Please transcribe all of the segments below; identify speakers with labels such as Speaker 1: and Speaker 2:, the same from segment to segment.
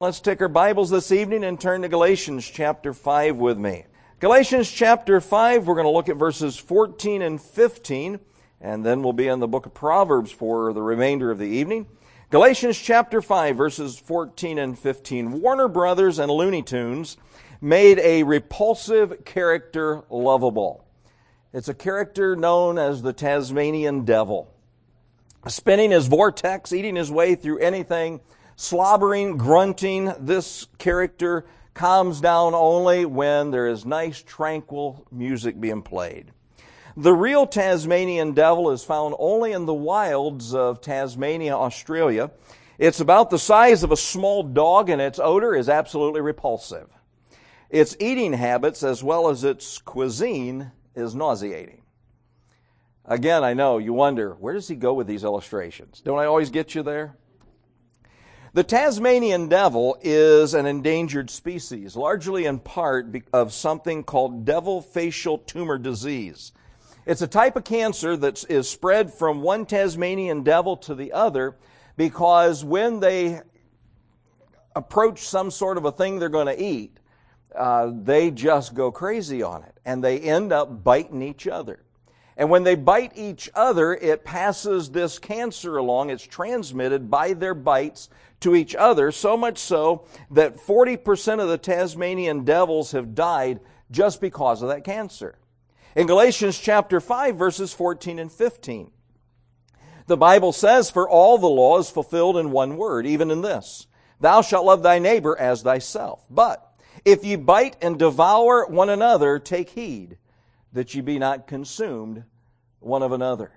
Speaker 1: Let's take our Bibles this evening and turn to Galatians chapter 5 with me. Galatians chapter 5, we're going to look at verses 14 and 15, and then we'll be in the book of Proverbs for the remainder of the evening. Galatians chapter 5, verses 14 and 15. Warner Brothers and Looney Tunes made a repulsive character lovable. It's a character known as the Tasmanian Devil. Spinning his vortex, eating his way through anything, slobbering, grunting, this character calms down only when there is nice, tranquil music being played. The real Tasmanian Devil is found only in the wilds of Tasmania, Australia. It's about the size of a small dog, and its odor is absolutely repulsive. Its eating habits, as well as its cuisine, is nauseating. Again, I know, you wonder, where does he go with these illustrations? Don't I always get you there? The Tasmanian Devil is an endangered species, largely in part of something called devil facial tumor disease. It's a type of cancer that is spread from one Tasmanian devil to the other because when they approach some sort of a thing they're going to eat, they just go crazy on it, and they end up biting each other. And when they bite each other, it passes this cancer along. It's transmitted by their bites to each other, so much so that 40% of the Tasmanian devils have died just because of that cancer. In Galatians chapter 5, verses 14 and 15, the Bible says, "For all the law is fulfilled in one word, even in this, thou shalt love thy neighbor as thyself. But if ye bite and devour one another, take heed that ye be not consumed one of another."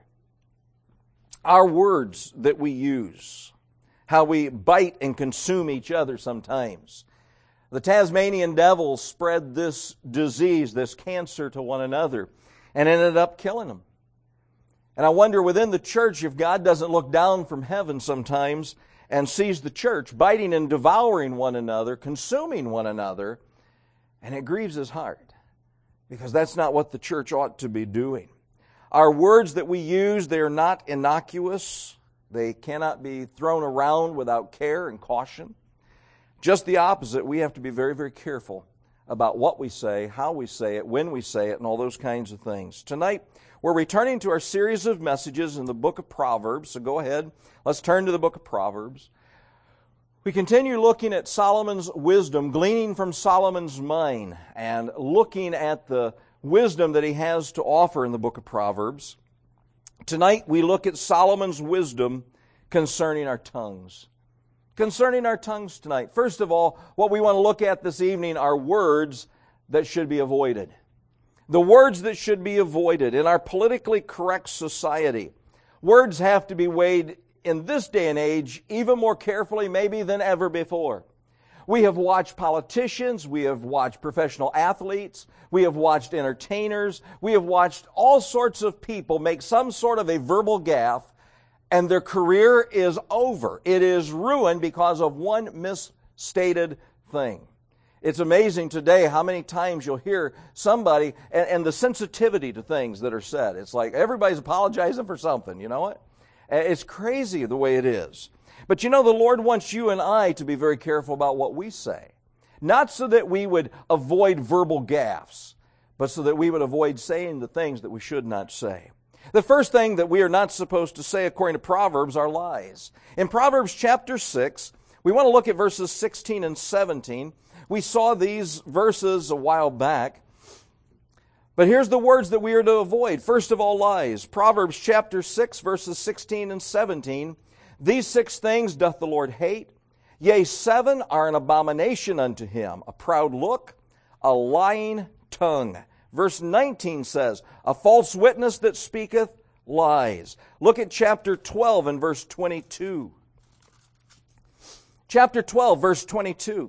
Speaker 1: Our words that we use, how we bite and consume each other sometimes. The Tasmanian devil spread this disease, this cancer to one another, and ended up killing them. And I wonder within the church if God doesn't look down from heaven sometimes and sees the church biting and devouring one another, consuming one another, and it grieves His heart, because that's not what the church ought to be doing. Our words that we use, they are not innocuous. They cannot be thrown around without care and caution. Just the opposite, we have to be very, very careful about what we say, how we say it, when we say it, and all those kinds of things. Tonight, we're returning to our series of messages in the book of Proverbs, so go ahead, let's turn to the book of Proverbs. We continue looking at Solomon's wisdom, gleaning from Solomon's mind, and looking at the wisdom that he has to offer in the book of Proverbs. Tonight we look at Solomon's wisdom concerning our tongues. Concerning our tongues tonight. First of all, what we want to look at this evening are words that should be avoided. The words that should be avoided in our politically correct society. Words have to be weighed in this day and age even more carefully maybe than ever before. We have watched politicians, we have watched professional athletes, we have watched entertainers, we have watched all sorts of people make some sort of a verbal gaffe, and their career is over. It is ruined because of one misstated thing. It's amazing today how many times you'll hear somebody, and the sensitivity to things that are said. It's like everybody's apologizing for something, you know what? It's crazy the way it is. But you know, the Lord wants you and I to be very careful about what we say. Not so that we would avoid verbal gaffes, but so that we would avoid saying the things that we should not say. The first thing that we are not supposed to say, according to Proverbs, are lies. In Proverbs chapter 6, we want to look at verses 16 and 17. We saw these verses a while back. But here's the words that we are to avoid. First of all, lies. Proverbs chapter 6, verses 16 and 17. "These 6 things doth the Lord hate. Yea, 7 are an abomination unto Him. A proud look, a lying tongue." Verse 19 says, "A false witness that speaketh lies." Look at chapter 12 and verse 22. Chapter 12, verse 22.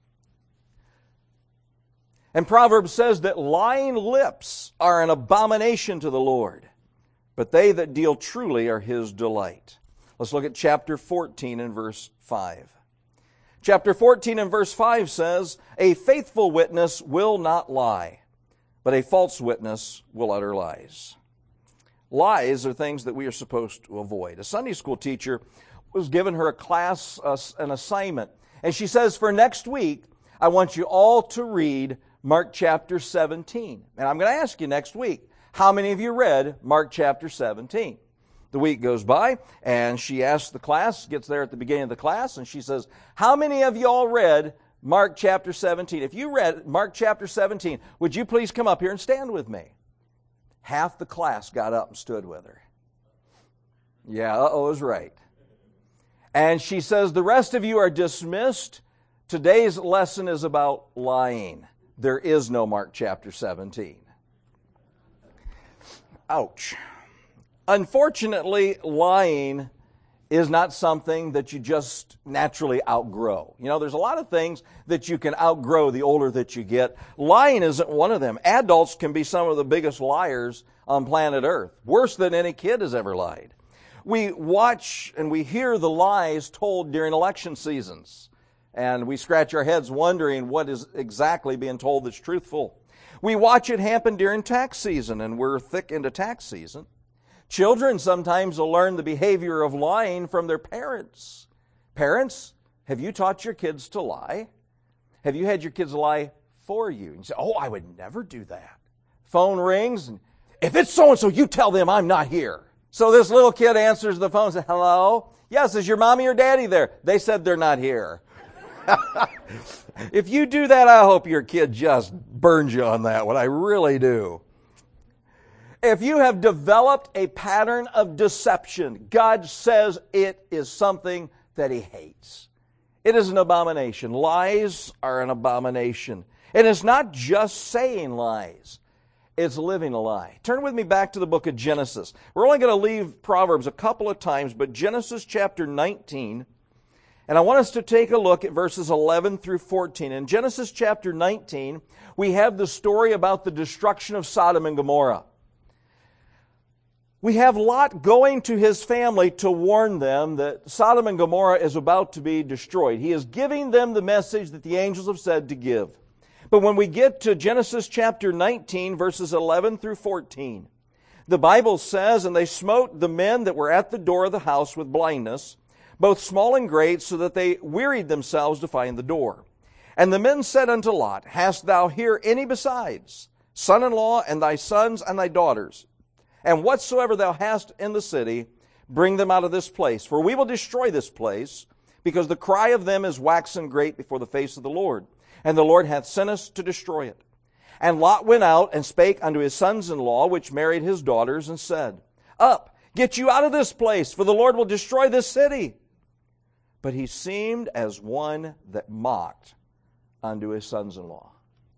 Speaker 1: And Proverbs says that lying lips are an abomination to the Lord, but they that deal truly are His delight. Let's look at chapter 14 and verse 5. Chapter 14 and verse 5 says, "A faithful witness will not lie, but a false witness will utter lies." Lies are things that we are supposed to avoid. A Sunday school teacher was given her a class, an assignment, And she says, for next week, I want you all to read Mark chapter 17. And I'm going to ask you next week, how many of you read Mark chapter 17? The week goes by, and she asks the class, gets there at the beginning of the class, and she says, how many of you all read Mark chapter 17? If you read Mark chapter 17, would you please come up here and stand with me? Half the class got up and stood with her. Yeah, uh-oh is right. And she says, the rest of you are dismissed. Today's lesson is about lying. There is no Mark chapter 17. Ouch. Unfortunately, lying is not something that you just naturally outgrow. You know, there's a lot of things that you can outgrow the older that you get. Lying isn't one of them. Adults can be some of the biggest liars on planet Earth, worse than any kid has ever lied. We watch and we hear the lies told during election seasons, and we scratch our heads wondering what is exactly being told that's truthful. We watch it happen during tax season, and we're thick into tax season. Children sometimes will learn the behavior of lying from their parents. Parents, have you taught your kids to lie? Have you had your kids lie for you? And you say, oh, I would never do that. Phone rings, and if it's so-and-so, you tell them I'm not here. So this little kid answers the phone and says, hello? Yes, is your mommy or daddy there? They said they're not here. If you do that, I hope your kid just burns you on that one. I really do. If you have developed a pattern of deception, God says it is something that He hates. It is an abomination. Lies are an abomination. And it's not just saying lies. It's living a lie. Turn with me back to the book of Genesis. We're only going to leave Proverbs a couple of times, but Genesis chapter 19, and I want us to take a look at verses 11 through 14. In Genesis chapter 19, we have the story about the destruction of Sodom and Gomorrah. We have Lot going to his family to warn them that Sodom and Gomorrah is about to be destroyed. He is giving them the message that the angels have said to give. But when we get to Genesis chapter 19, verses 11 through 14, the Bible says, and they smote the men that were at the door of the house with blindness, both small and great, so that they wearied themselves to find the door. And the men said unto Lot, hast thou here any besides, son-in-law, and thy sons, and thy daughters? And whatsoever thou hast in the city, bring them out of this place. For we will destroy this place, because the cry of them is waxen great before the face of the Lord. And the Lord hath sent us to destroy it. And Lot went out and spake unto his sons-in-law, which married his daughters, and said, up, get you out of this place, for the Lord will destroy this city. But he seemed as one that mocked unto his sons-in-law.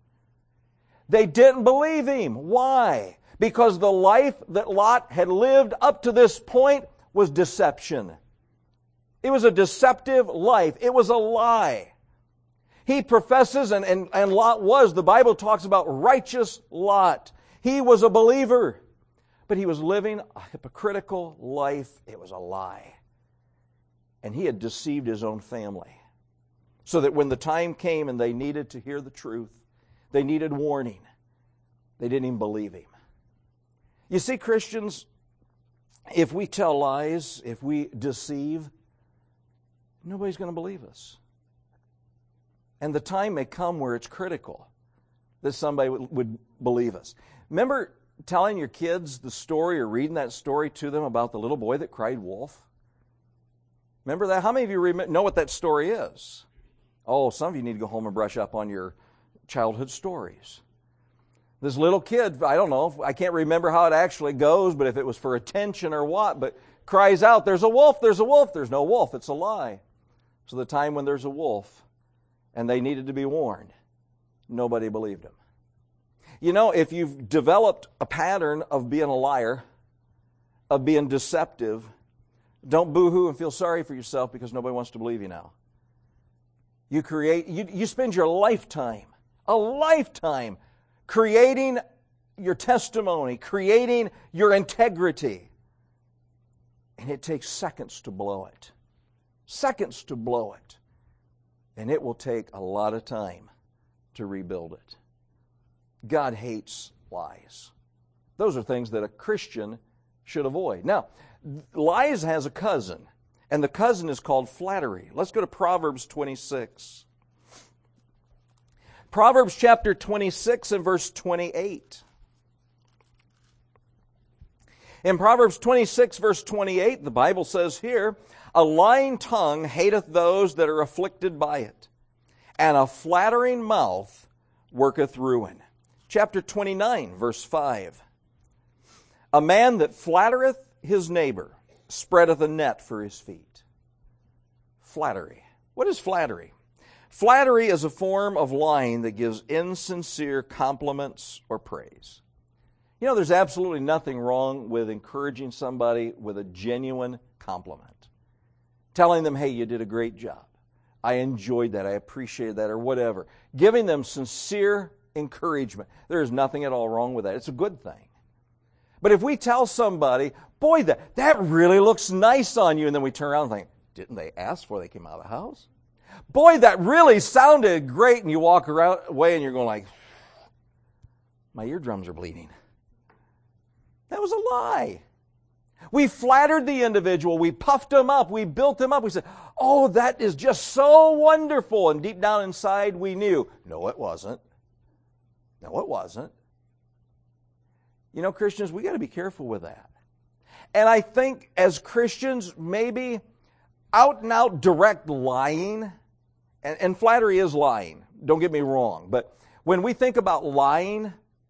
Speaker 1: They didn't believe him. Why? Because the life that Lot had lived up to this point was deception. It was a deceptive life. It was a lie. He professes, and Lot was, the Bible talks about righteous Lot. He was a believer, but he was living a hypocritical life. It was a lie. And he had deceived his own family. So that when the time came and they needed to hear the truth, they needed warning, they didn't even believe him. You see, Christians, if we tell lies, if we deceive, nobody's going to believe us. And the time may come where it's critical that somebody would believe us. Remember telling your kids the story or reading that story to them about the little boy that cried wolf? Remember that? How many of you know what that story is? Oh, some of you need to go home and brush up on your childhood stories. This little kid, I don't know, I can't remember how it actually goes, but if it was for attention or what, but cries out, there's a wolf, there's a wolf. There's no wolf, it's a lie. So the time when there's a wolf and they needed to be warned, nobody believed him. You know, if you've developed a pattern of being a liar, of being deceptive, don't boo-hoo and feel sorry for yourself because nobody wants to believe you now. You spend your lifetime, a lifetime, creating your testimony, creating your integrity. And it takes seconds to blow it. Seconds to blow it. And it will take a lot of time to rebuild it. God hates lies. Those are things that a Christian should avoid. Now, lies has a cousin. And the cousin is called flattery. Let's go to Proverbs 26. Proverbs chapter 26 and verse 28. In Proverbs 26 verse 28, the Bible says here, a lying tongue hateth those that are afflicted by it, and a flattering mouth worketh ruin. Chapter 29 verse 5. A man that flattereth his neighbor spreadeth a net for his feet. Flattery. What is flattery? Flattery is a form of lying that gives insincere compliments or praise. You know, there's absolutely nothing wrong with encouraging somebody with a genuine compliment. Telling them, hey, you did a great job. I enjoyed that. I appreciated that, or whatever. Giving them sincere encouragement. There is nothing at all wrong with that. It's a good thing. But if we tell somebody, boy, that really looks nice on you, and then we turn around and think, didn't they ask before they came out of the house? Boy, that really sounded great, and you walk away and you're going like, my eardrums are bleeding. That was a lie. We flattered the individual. We puffed him up. We built him up. We said, oh, that is just so wonderful. And deep down inside we knew, no, it wasn't. No, it wasn't. You know, Christians, we got to be careful with that. And I think as Christians, maybe out and out direct lying, and flattery is lying, don't get me wrong, but when we think about lying,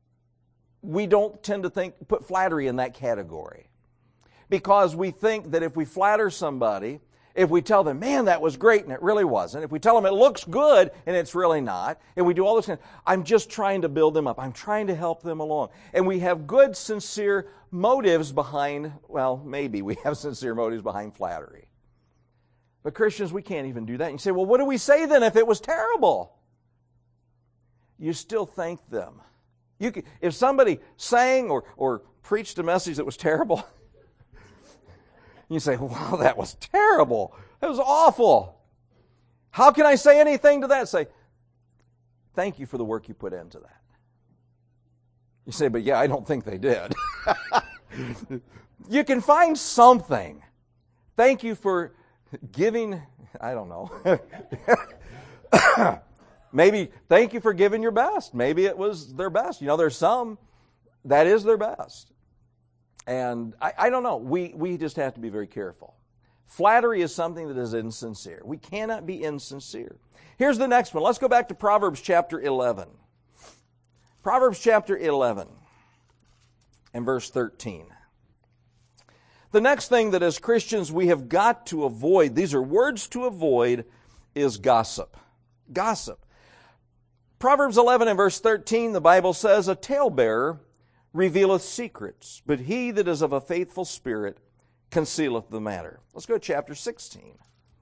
Speaker 1: we don't tend to put flattery in that category. Because we think that if we flatter somebody, if we tell them, man, that was great, and it really wasn't, if we tell them it looks good, and it's really not, and we do all this kind of, I'm just trying to build them up. I'm trying to help them along. And we have good, sincere motives behind, well, maybe we have sincere motives behind flattery. But Christians, we can't even do that. And you say, well, what do we say then if it was terrible? You still thank them. If somebody sang or preached a message that was terrible, you say, wow, that was terrible. That was awful. How can I say anything to that? Say, thank you for the work you put into that. You say, but yeah, I don't think they did. You can find something. Thank you for giving, I don't know. Maybe thank you for giving your best. Maybe it was their best. You know, there's some that is their best. And I don't know. We just have to be very careful. Flattery is something that is insincere. We cannot be insincere. Here's the next one. Let's go back to Proverbs chapter 11. Proverbs chapter 11 and verse 13. The next thing that as Christians we have got to avoid, these are words to avoid, is gossip. Gossip. Proverbs 11 and verse 13, the Bible says, a talebearer revealeth secrets, but he that is of a faithful spirit concealeth the matter. Let's go to chapter 16.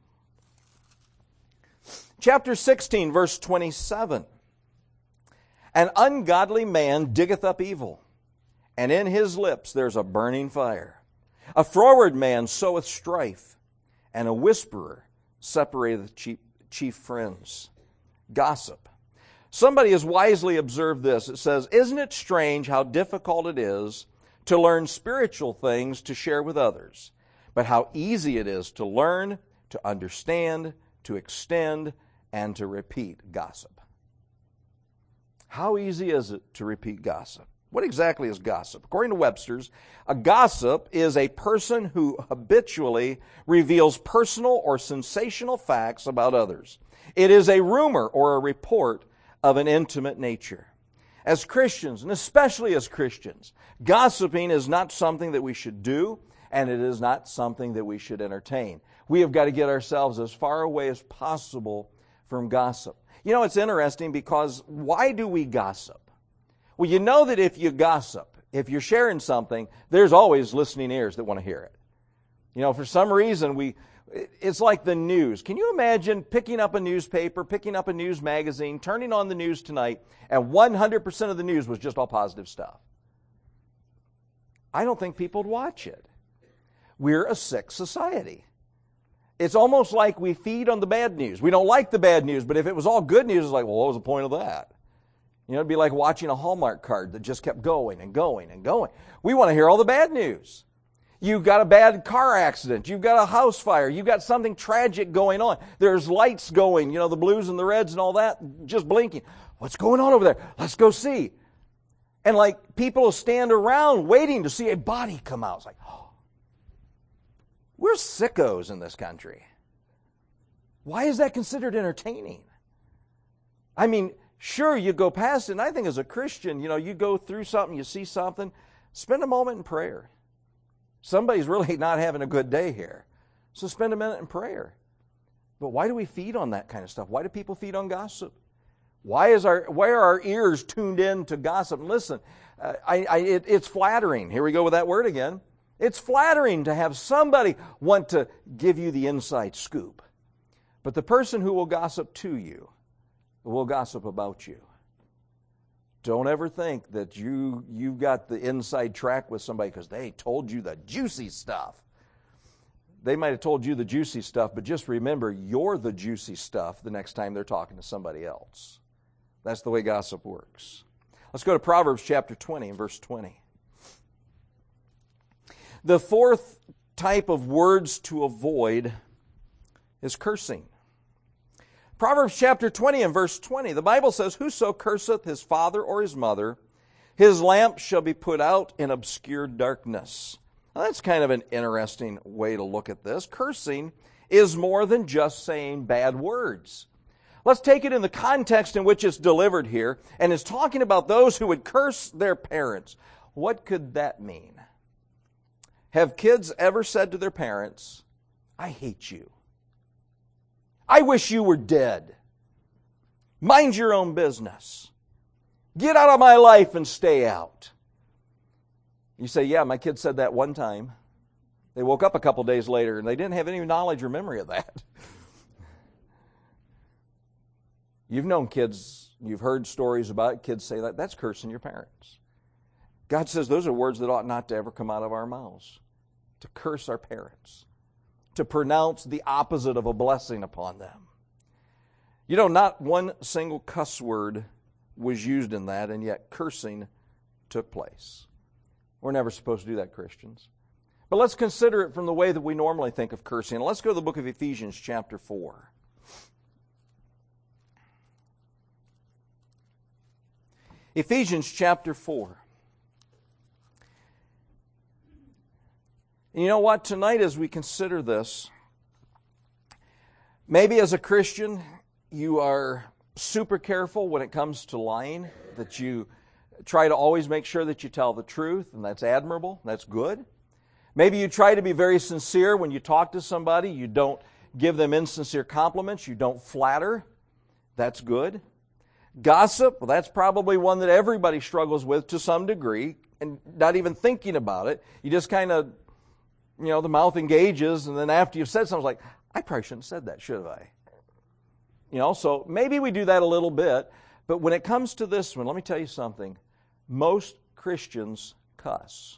Speaker 1: Chapter 16, verse 27. An ungodly man diggeth up evil, and in his lips there's a burning fire. A froward man soweth strife, and a whisperer separateth chief friends. Gossip. Somebody has wisely observed this. It says, isn't it strange how difficult it is to learn spiritual things to share with others, but how easy it is to learn, to understand, to extend, and to repeat gossip? How easy is it to repeat gossip? What exactly is gossip? According to Webster's, a gossip is a person who habitually reveals personal or sensational facts about others. It is a rumor or a report of an intimate nature. As Christians, and especially as Christians, gossiping is not something that we should do, and it is not something that we should entertain. We have got to get ourselves as far away as possible from gossip. You know, it's interesting because why do we gossip? Well, you know that if you gossip, if you're sharing something, there's always listening ears that want to hear it. You know, for some reason, it's like the news. Can you imagine picking up a newspaper, picking up a news magazine, turning on the news tonight, and 100% of the news was just all positive stuff? I don't think people would watch it. We're a sick society. It's almost like we feed on the bad news. We don't like the bad news, but if it was all good news, it's like, well, what was the point of that? You know, it'd be like watching a Hallmark card that just kept going and going and going. We want to hear all the bad news. You've got a bad car accident. You've got a house fire. You've got something tragic going on. There's lights going, the blues and the reds and all that, just blinking. What's going on over there? Let's go see. And like people will stand around waiting to see a body come out. It's like, oh, we're sickos in this country. Why is that considered entertaining? I mean, sure, you go past it, and I think as a Christian, you go through something, you see something, spend a moment in prayer. Somebody's really not having a good day here. So spend a minute in prayer. But why do we feed on that kind of stuff? Why do people feed on gossip? Why are our ears tuned in to gossip? And listen, it's flattering. Here we go with that word again. It's flattering to have somebody want to give you the inside scoop. But the person who will gossip to you will gossip about you. Don't ever think that you've got the inside track with somebody because they told you the juicy stuff. They might have told you the juicy stuff, but just remember, you're the juicy stuff the next time they're talking to somebody else. That's the way gossip works. Let's go to Proverbs chapter 20 and verse 20. The fourth type of words to avoid is cursing. Proverbs chapter 20 and verse 20, the Bible says, "Whoso curseth his father or his mother, his lamp shall be put out in obscure darkness." Now, that's kind of an interesting way to look at this. Cursing is more than just saying bad words. Let's take it in the context in which it's delivered here, and it's talking about those who would curse their parents. What could that mean? Have kids ever said to their parents, "I hate you. I wish you were dead. Mind your own business. Get out of my life and stay out"? You say, "Yeah, my kid said that one time." They woke up a couple days later and they didn't have any knowledge or memory of that. You've known kids, you've heard stories about it, kids say that. That's cursing your parents. God says those are words that ought not to ever come out of our mouths. To curse our parents. To pronounce the opposite of a blessing upon them. Not one single cuss word was used in that, and yet cursing took place. We're never supposed to do that, Christians. But let's consider it from the way that we normally think of cursing. Let's go to the book of Ephesians chapter 4. Ephesians chapter 4. And you know what? Tonight as we consider this, maybe as a Christian, you are super careful when it comes to lying, that you try to always make sure that you tell the truth, and that's admirable, that's good. Maybe you try to be very sincere when you talk to somebody. You don't give them insincere compliments. You don't flatter. That's good. Gossip, well, that's probably one that everybody struggles with to some degree, and not even thinking about it. You just kind of, the mouth engages, and then after you've said something, it's like, I probably shouldn't have said that, should I? So maybe we do that a little bit, but when it comes to this one, let me tell you something. Most Christians cuss.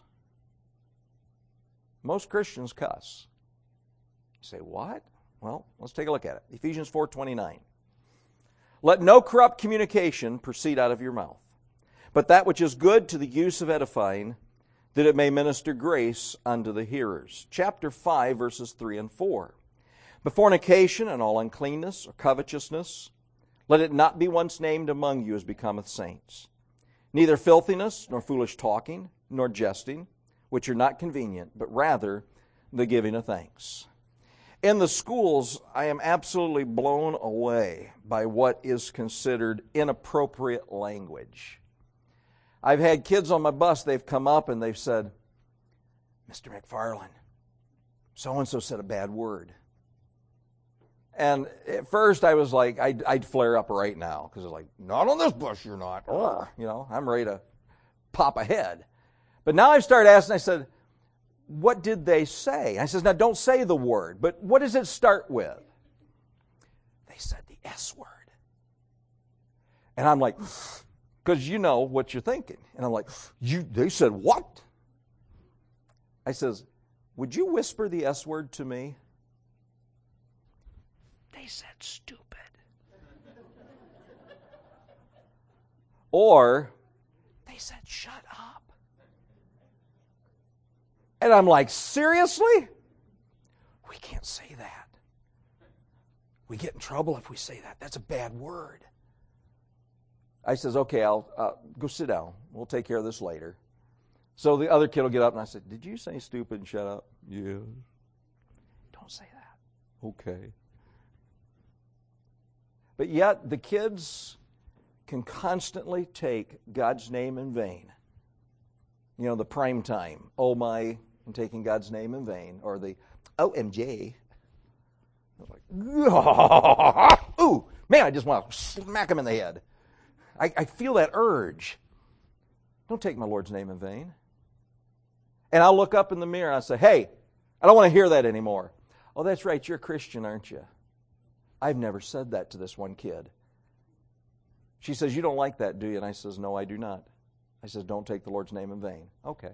Speaker 1: Most Christians cuss. You say, what? Well, let's take a look at it. Ephesians 4:29. "Let no corrupt communication proceed out of your mouth, but that which is good to the use of edifying, that it may minister grace unto the hearers." Chapter 5, verses 3 and 4. "But fornication and all uncleanness or covetousness, let it not be once named among you as becometh saints. Neither filthiness, nor foolish talking, nor jesting, which are not convenient, but rather the giving of thanks." In the schools, I am absolutely blown away by what is considered inappropriate language. I've had kids on my bus, they've come up and they've said, "Mr. McFarland, so-and-so said a bad word." And at first I was like, I'd flare up right now, because it's like, "Not on this bus, you're not." I'm ready to pop a head. But now I've started asking, I said, "What did they say?" I says, "Now don't say the word, but what does it start with?" They said the S word. And I'm like, because you know what you're thinking. And I'm like, they said what? I says, "Would you whisper the S word to me?" They said stupid. Or they said shut up. And I'm like, seriously? We can't say that. We get in trouble if we say that. That's a bad word. I says, okay, I'll go sit down. We'll take care of this later. So the other kid will get up, and I said, did you say stupid and shut up? Yeah. Don't say that. Okay. But yet the kids can constantly take God's name in vain. You know, the prime time, oh my, and taking God's name in vain, or the OMG. Like, ooh, man, I just want to smack him in the head. I feel that urge. Don't take my Lord's name in vain. And I'll look up in the mirror and I'll say, hey, I don't want to hear that anymore. Oh, that's right, you're a Christian, aren't you? I've never said that to this one kid. She says, you don't like that, do you? And I says, no, I do not. I says, don't take the Lord's name in vain. Okay.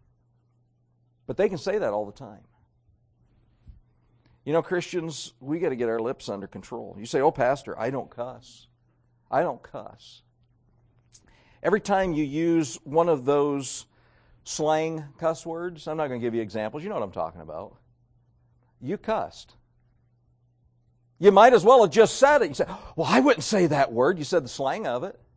Speaker 1: But they can say that all the time. You know, Christians, we got to get our lips under control. You say, oh, Pastor, I don't cuss. I don't cuss. Every time you use one of those slang cuss words, I'm not going to give you examples. You know what I'm talking about. You cussed. You might as well have just said it. You say, well, I wouldn't say that word. You said the slang of it.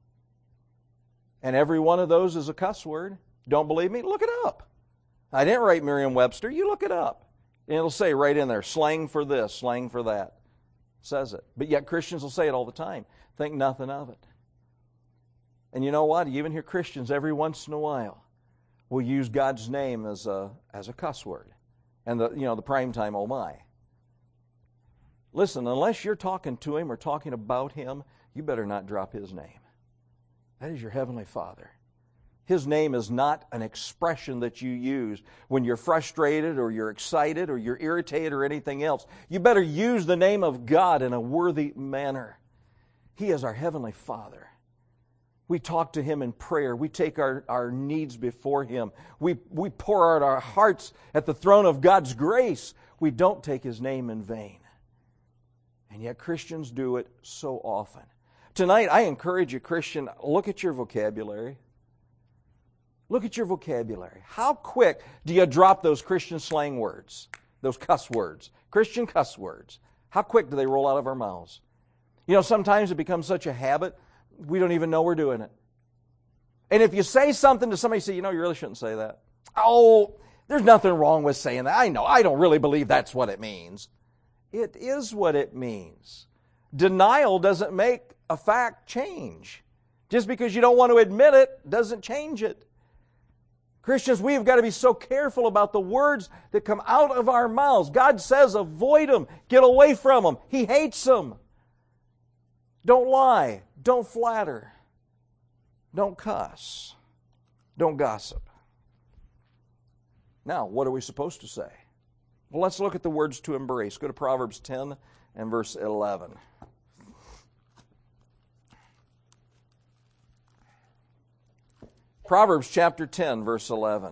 Speaker 1: And every one of those is a cuss word. Don't believe me? Look it up. I didn't write Merriam-Webster. You look it up. And it'll say right in there, slang for this, slang for that. It says it. But yet Christians will say it all the time. Think nothing of it. And you know what? You even hear Christians every once in a while will use God's name as a cuss word. And the prime time, oh my. Listen, unless you're talking to Him or talking about Him, you better not drop His name. That is your Heavenly Father. His name is not an expression that you use when you're frustrated or you're excited or you're irritated or anything else. You better use the name of God in a worthy manner. He is our Heavenly Father. We talk to Him in prayer. We take our needs before Him. We pour out our hearts at the throne of God's grace. We don't take His name in vain. And yet Christians do it so often. Tonight, I encourage you, Christian, look at your vocabulary. Look at your vocabulary. How quick do you drop those Christian slang words, those cuss words, Christian cuss words? How quick do they roll out of our mouths? You know, sometimes it becomes such a habit, we don't even know we're doing it. And if you say something to somebody, say, you know, you really shouldn't say that. Oh, there's nothing wrong with saying that. I know, I don't really believe that's what it means. It is what it means. Denial doesn't make a fact change. Just because you don't want to admit it doesn't change it. Christians, we've got to be so careful about the words that come out of our mouths. God says avoid them. Get away from them. He hates them. Don't lie. Don't flatter. Don't cuss. Don't gossip. Now, what are we supposed to say? Well, let's look at the words to embrace. Go to Proverbs 10 and verse 11. Proverbs chapter 10, verse 11.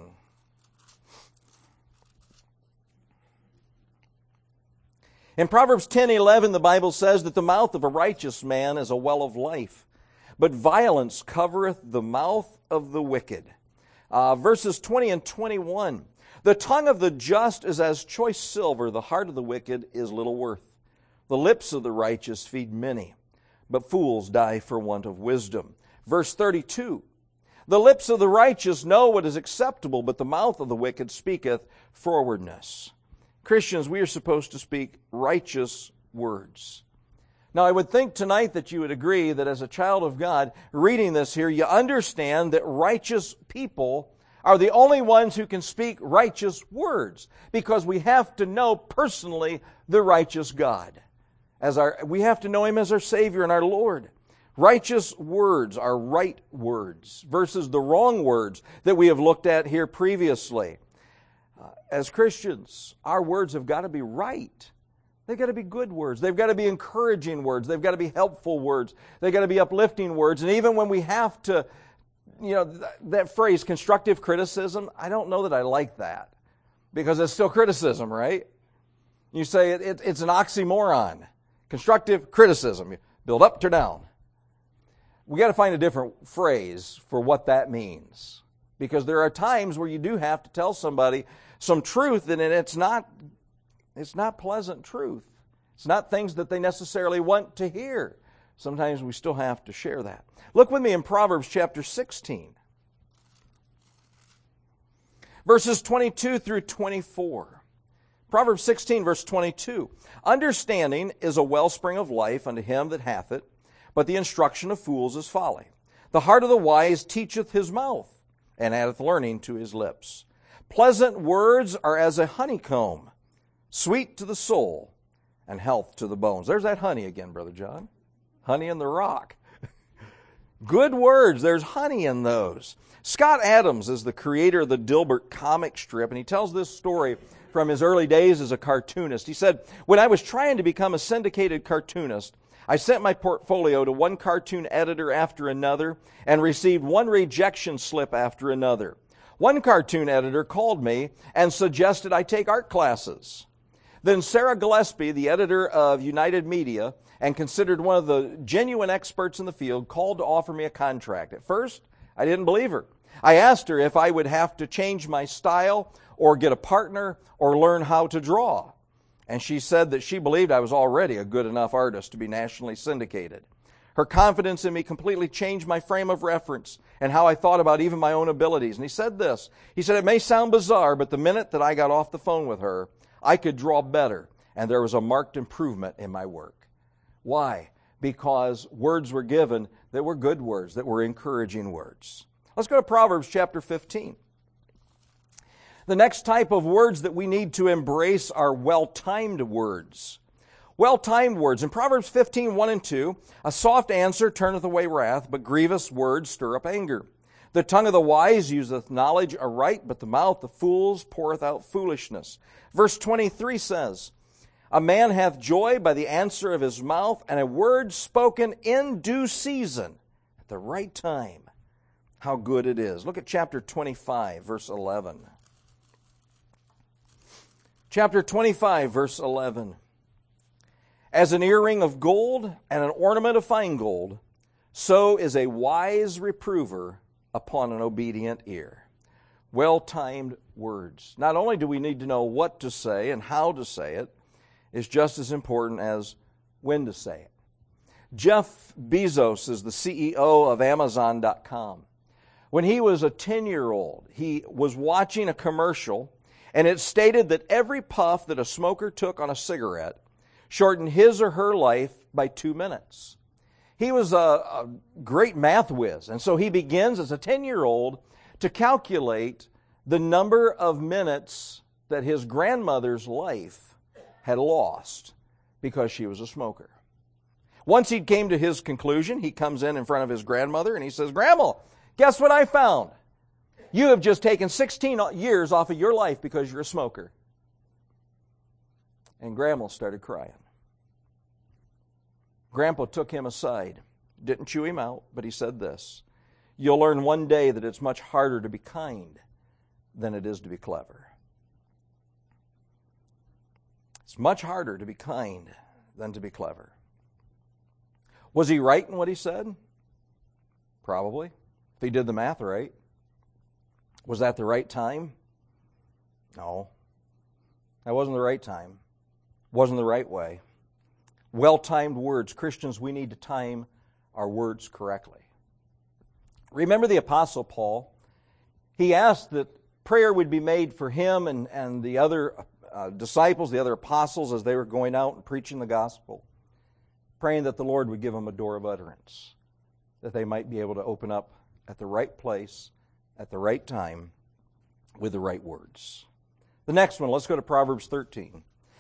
Speaker 1: In Proverbs 10:11, the Bible says that the mouth of a righteous man is a well of life, but violence covereth the mouth of the wicked. Verses 20 and 21. The tongue of the just is as choice silver, the heart of the wicked is little worth. The lips of the righteous feed many, but fools die for want of wisdom. Verse 32. The lips of the righteous know what is acceptable, but the mouth of the wicked speaketh frowardness. Christians, we are supposed to speak righteous words. Now, I would think tonight that you would agree that as a child of God, reading this here, you understand that righteous people are the only ones who can speak righteous words, because we have to know personally the righteous God. We have to know Him as our Savior and our Lord. Righteous words are right words versus the wrong words that we have looked at here previously. As Christians, our words have got to be right. They've got to be good words. They've got to be encouraging words. They've got to be helpful words. They've got to be uplifting words. And even when we have to, that phrase, constructive criticism, I don't know that I like that, because it's still criticism, right? You say it's an oxymoron. Constructive criticism. Build up, tear down. We got to find a different phrase for what that means. Because there are times where you do have to tell somebody some truth, and it's not pleasant truth. It's not things that they necessarily want to hear. Sometimes we still have to share that. Look with me in Proverbs chapter 16. Verses 22 through 24. Proverbs 16, verse 22. Understanding is a wellspring of life unto him that hath it, but the instruction of fools is folly. The heart of the wise teacheth his mouth, and addeth learning to his lips. Pleasant words are as a honeycomb, sweet to the soul, and health to the bones. There's that honey again, Brother John. Honey in the rock. Good words, there's honey in those. Scott Adams is the creator of the Dilbert comic strip, and he tells this story from his early days as a cartoonist. He said, when I was trying to become a syndicated cartoonist, I sent my portfolio to one cartoon editor after another and received one rejection slip after another. One cartoon editor called me and suggested I take art classes. Then Sarah Gillespie, the editor of United Media, and considered one of the genuine experts in the field, called to offer me a contract. At first, I didn't believe her. I asked her if I would have to change my style or get a partner or learn how to draw. And she said that she believed I was already a good enough artist to be nationally syndicated. Her confidence in me completely changed my frame of reference and how I thought about even my own abilities. And he said this. He said, it may sound bizarre, but the minute that I got off the phone with her, I could draw better, and there was a marked improvement in my work. Why? Because words were given that were good words, that were encouraging words. Let's go to Proverbs chapter 15. The next type of words that we need to embrace are well-timed words. Well-timed words. In Proverbs 15, 1 and 2, a soft answer turneth away wrath, but grievous words stir up anger. The tongue of the wise useth knowledge aright, but the mouth of fools poureth out foolishness. Verse 23 says, a man hath joy by the answer of his mouth, and a word spoken in due season, at the right time. How good it is. Look at chapter 25, verse 11. Chapter 25, verse 11. As an earring of gold and an ornament of fine gold, so is a wise reprover upon an obedient ear. Well-timed words. Not only do we need to know what to say and how to say it, it's just as important as when to say it. Jeff Bezos is the CEO of Amazon.com. When he was a 10-year-old, he was watching a commercial, and it stated that every puff that a smoker took on a cigarette shortened his or her life by 2 minutes. He was a great math whiz, and so he begins as a 10-year-old to calculate the number of minutes that his grandmother's life had lost because she was a smoker. Once he came to his conclusion, he comes in front of his grandmother and he says, Grandma, guess what I found? You have just taken 16 years off of your life because you're a smoker. And Grandma started crying. Grandpa took him aside, didn't chew him out, but he said this, you'll learn one day that it's much harder to be kind than it is to be clever. It's much harder to be kind than to be clever. Was he right in what he said? Probably, if he did the math right. Was that the right time? No. That wasn't the right time. Wasn't the right way. Well-timed words. Christians, we need to time our words correctly. Remember the Apostle Paul? He asked that prayer would be made for him and the other disciples, the other apostles, as they were going out and preaching the gospel, praying that the Lord would give them a door of utterance, that they might be able to open up at the right place, at the right time, with the right words. The next one, let's go to Proverbs 13.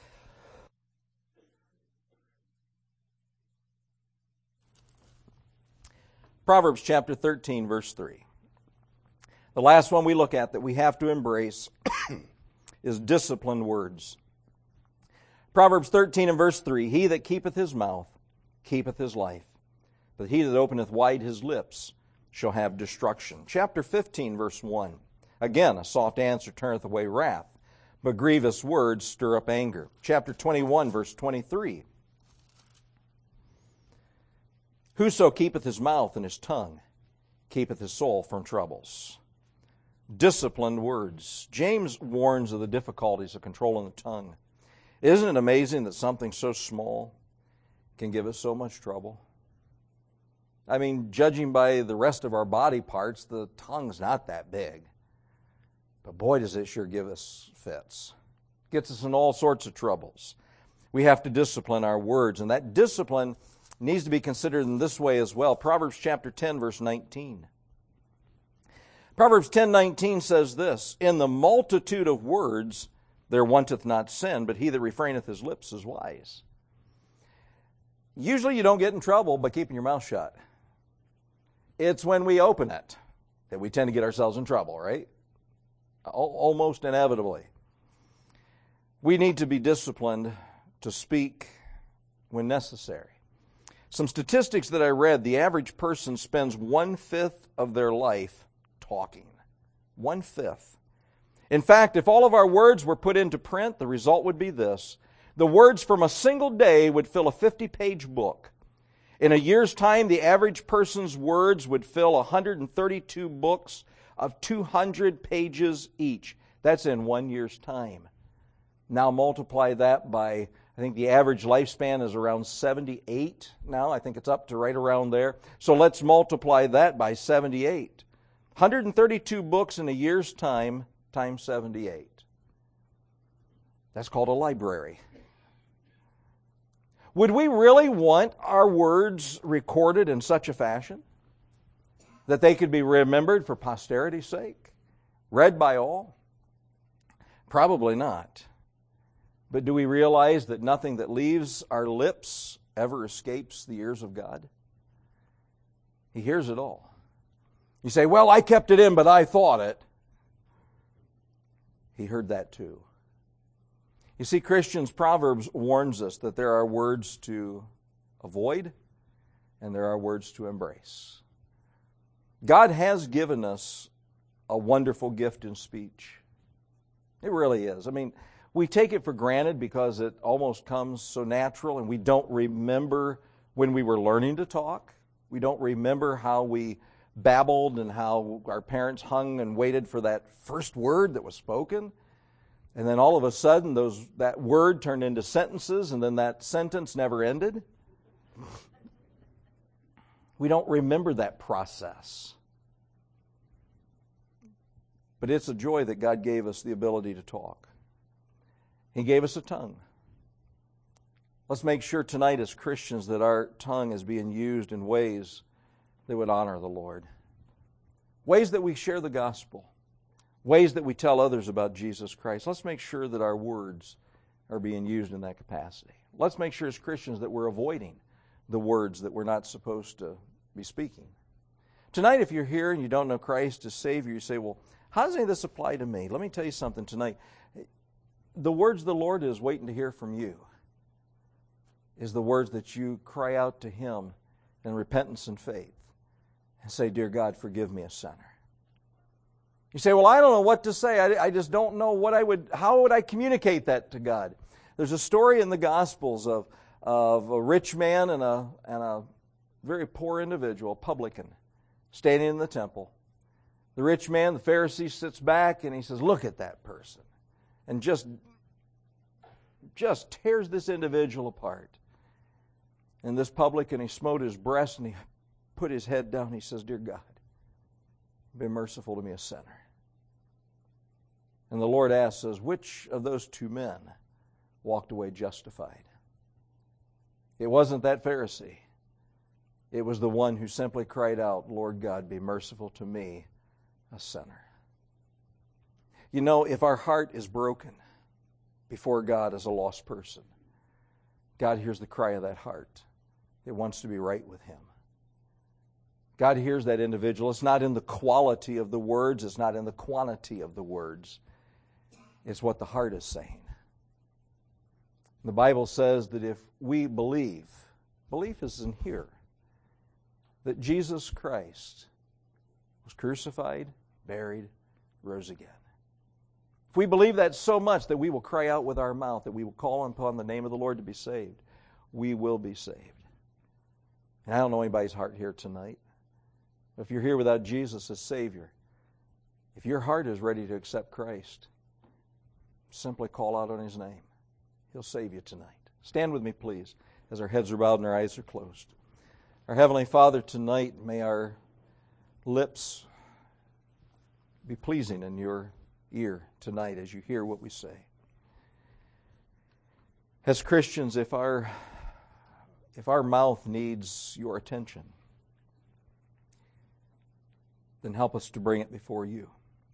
Speaker 1: Proverbs chapter 13, verse 3. The last one we look at that we have to embrace is disciplined words. Proverbs 13 and verse 3, he that keepeth his mouth keepeth his life, but he that openeth wide his lips shall have destruction. Chapter 15, verse 1. Again, a soft answer turneth away wrath, but grievous words stir up anger. Chapter 21, verse 23. Whoso keepeth his mouth and his tongue keepeth his soul from troubles. Disciplined words. James warns of the difficulties of controlling the tongue. Isn't it amazing that something so small can give us so much trouble? I mean, judging by the rest of our body parts, the tongue's not that big. But boy, does it sure give us fits. Gets us in all sorts of troubles. We have to discipline our words, and that discipline needs to be considered in this way as well. Proverbs chapter 10, verse 19. Proverbs 10:19 says this, "In the multitude of words there wanteth not sin, but he that refraineth his lips is wise." Usually you don't get in trouble by keeping your mouth shut. It's when we open it that we tend to get ourselves in trouble, right? Almost inevitably. We need to be disciplined to speak when necessary. Some statistics that I read, the average person spends 1/5 of their life talking. 1/5. In fact, if all of our words were put into print, the result would be this. The words from a single day would fill a 50-page book. In a year's time, the average person's words would fill 132 books of 200 pages each. That's in 1 year's time. Now multiply that by, I think the average lifespan is around 78 now. I think it's up to right around there. So let's multiply that by 78. 132 books in a year's time times 78. That's called a library. Would we really want our words recorded in such a fashion that they could be remembered for posterity's sake, read by all? Probably not. But do we realize that nothing that leaves our lips ever escapes the ears of God? He hears it all. You say, well, I kept it in, but I thought it. He heard that too. You see, Christians, Proverbs warns us that there are words to avoid and there are words to embrace. God has given us a wonderful gift in speech. It really is. I mean, we take it for granted because it almost comes so natural, and we don't remember when we were learning to talk. We don't remember how we babbled and how our parents hung and waited for that first word that was spoken. And then all of a sudden, that word turned into sentences, and then that sentence never ended. We don't remember that process. But it's a joy that God gave us the ability to talk. He gave us a tongue. Let's make sure tonight as Christians that our tongue is being used in ways that would honor the Lord. Ways that we share the gospel. Ways that we tell others about Jesus Christ. Let's make sure that our words are being used in that capacity. Let's make sure as Christians that we're avoiding the words that we're not supposed to be speaking. Tonight, if you're here and you don't know Christ as Savior, you say, well, how does any of this apply to me? Let me tell you something tonight. The words the Lord is waiting to hear from you is the words that you cry out to Him in repentance and faith and say, dear God, forgive me a sinner. You say, well, I don't know what to say. I just don't know how would I communicate that to God? There's a story in the Gospels of a rich man and a very poor individual, a publican, standing in the temple. The rich man, the Pharisee, sits back and he says, look at that person. And just tears this individual apart. And this publican, he smote his breast and he put his head down and he says, dear God, be merciful to me, a sinner. And the Lord says, which of those two men walked away justified? It wasn't that Pharisee. It was the one who simply cried out, Lord God, be merciful to me, a sinner. You know, if our heart is broken before God as a lost person, God hears the cry of that heart. It wants to be right with Him. God hears that individual. It's not in the quality of the words. It's not in the quantity of the words. It's what the heart is saying. The Bible says that if we belief is in here, that Jesus Christ was crucified, buried, rose again. If we believe that so much that we will cry out with our mouth, that we will call upon the name of the Lord to be saved, we will be saved. And I don't know anybody's heart here tonight. If you're here without Jesus as Savior, If your heart is ready to accept Christ, simply call out on His name. He'll save you tonight. Stand with me, please, as our heads are bowed and our eyes are closed. Our Heavenly Father, tonight may our lips be pleasing in your ear tonight as you hear what we say. As Christians, if our mouth needs your attention, then help us to bring it before you.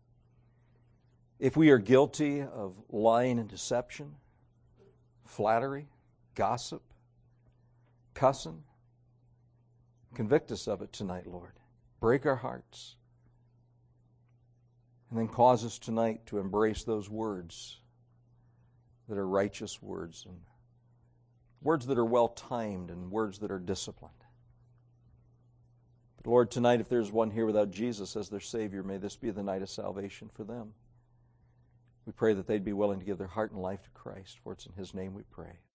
Speaker 1: If we are guilty of lying and deception, flattery, gossip, cussing, convict us of it tonight, Lord. Break our hearts. And then cause us tonight to embrace those words that are righteous words, and words that are well-timed, and words that are disciplined. But Lord, tonight, if there's one here without Jesus as their Savior, may this be the night of salvation for them. We pray that they'd be willing to give their heart and life to Christ, for it's in His name we pray.